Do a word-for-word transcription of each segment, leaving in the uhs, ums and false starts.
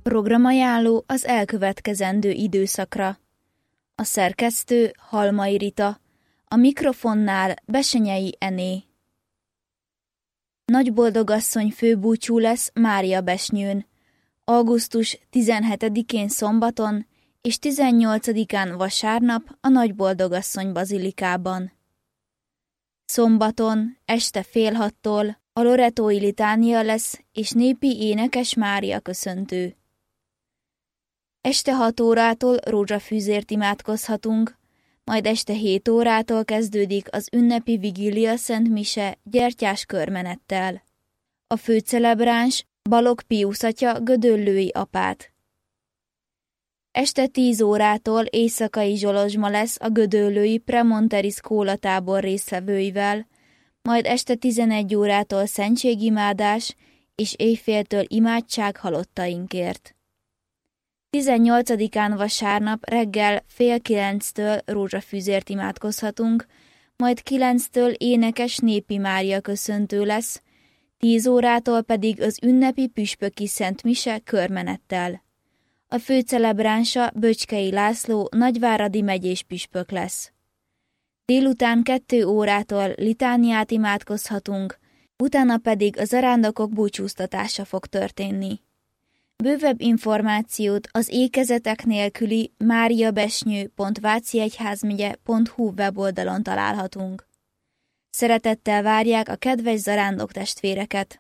Programajánló az elkövetkezendő időszakra. A szerkesztő Halmai Rita, a mikrofonnál Besenyei Ené. Nagyboldogasszony főbúcsú lesz Mária Besnyőn, augusztus tizenhetedikén szombaton és tizennyolcadikán vasárnap a Nagyboldogasszony bazilikában. Szombaton este fél hattól a loretói litánia lesz és népi énekes Mária köszöntő. Este hat órától rózsafűzért imádkozhatunk, majd este hét órától kezdődik az ünnepi vigília Szent Mise gyertyás körmenettel. A főcelebráns Balogh Piusz atya gödöllői apát. Este tíz órától éjszakai zsolozsma lesz a gödöllői Premonteri skólatábor résztvevőivel, majd este tizenegy órától szentségimádás és éjféltől imádság halottainkért. tizennyolcadikán vasárnap reggel fél kilenctől rózsafűzért imádkozhatunk, majd kilenctől énekes népi Mária köszöntő lesz, tíz órától pedig az ünnepi püspöki Szent Mise körmenettel. A főcelebránsa Böcskei László nagyváradi megyés püspök lesz. Délután kettő órától litániát imádkozhatunk, utána pedig a zarándokok búcsúztatása fog történni. Bővebb információt az ékezetek nélküli máriabesnyő pont váciegyházmegye pont hu weboldalon találhatunk. Szeretettel várják a kedves zarándok testvéreket!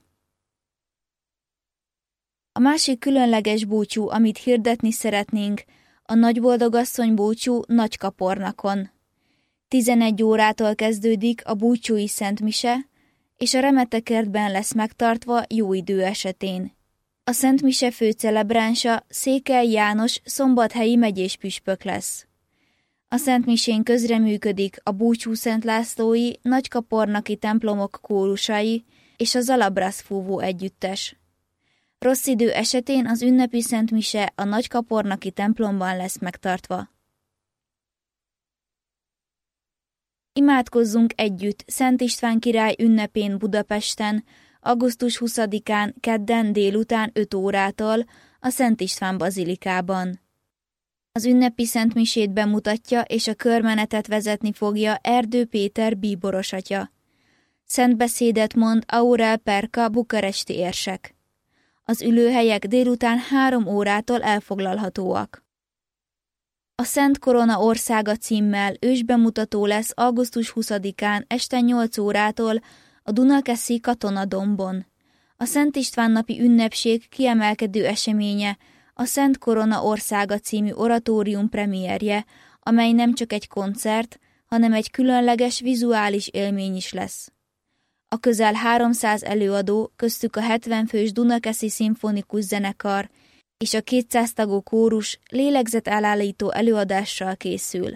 A másik különleges búcsú, amit hirdetni szeretnénk, a Nagyboldogasszony búcsú Nagykapornakon. tizenegy órától kezdődik a búcsúi Szent Mise, és a Remetekertben lesz megtartva jó idő esetén. A Szent Mise főcelebránsa Székely János szombathelyi megyés püspök lesz. A Szent Misén közreműködik a Búcsú Szent Lászlói nagykapornaki templomok kórusai és a Zalabrasz fúvó együttes. Rossz idő esetén az ünnepi Szent Mise a nagykapornaki templomban lesz megtartva. Imádkozzunk együtt Szent István király ünnepén Budapesten, augusztus huszadikán kedden délután öt órától a Szent István bazilikában. Az ünnepi Szent Misét bemutatja és a körmenetet vezetni fogja Erdő Péter bíboros atya. Szent beszédet mond Aurel Perka bukaresti érsek. Az ülőhelyek délután három órától elfoglalhatóak. A Szent Korona országa címmel ősbemutató lesz augusztus huszadikán este nyolc órától a Dunakeszi Katonadombon. A Szent István napi ünnepség kiemelkedő eseménye a Szent Korona országa című oratórium premierje, amely nem csak egy koncert, hanem egy különleges vizuális élmény is lesz. A közel háromszáz előadó, köztük a hetven fős Dunakeszi szimfonikus zenekar és a kétszáz tagú kórus lélegzetelállító előadással készül.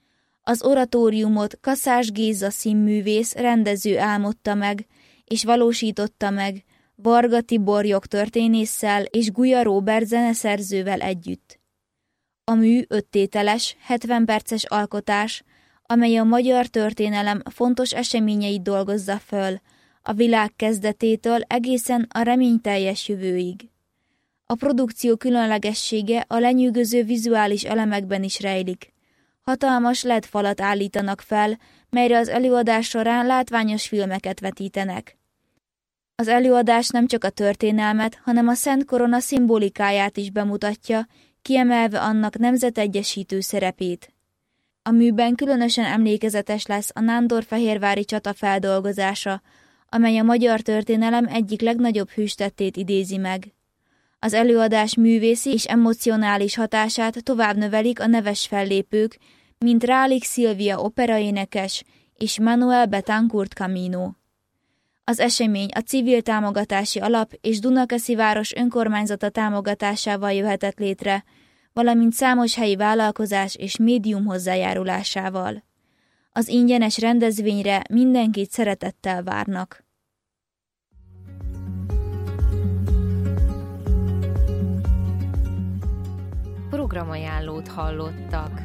Az oratóriumot Kaszás Géza színművész rendező álmodta meg, és valósította meg Varga Tibor jogtörténésszel és Guya Róbert zeneszerzővel együtt. A mű öttételes, hetven perces alkotás, amely a magyar történelem fontos eseményeit dolgozza föl, a világ kezdetétől egészen a reményteljes jövőig. A produkció különlegessége a lenyűgöző vizuális elemekben is rejlik. Hatalmas el é dé falat állítanak fel, melyre az előadás során látványos filmeket vetítenek. Az előadás nem csak a történelmet, hanem a Szent Korona szimbolikáját is bemutatja, kiemelve annak nemzetegyesítő szerepét. A műben különösen emlékezetes lesz a nándorfehérvári csata feldolgozása, amely a magyar történelem egyik legnagyobb hőstettét idézi meg. Az előadás művészi és emocionális hatását tovább növelik a neves fellépők, mint Rálik Szilvia operaénekes és Manuel Betancourt Camino. Az esemény a Civil Támogatási Alap és Dunakeszi város önkormányzata támogatásával jöhetett létre, valamint számos helyi vállalkozás és médium hozzájárulásával. Az ingyenes rendezvényre mindenkit szeretettel várnak. Programajánlót hallottak.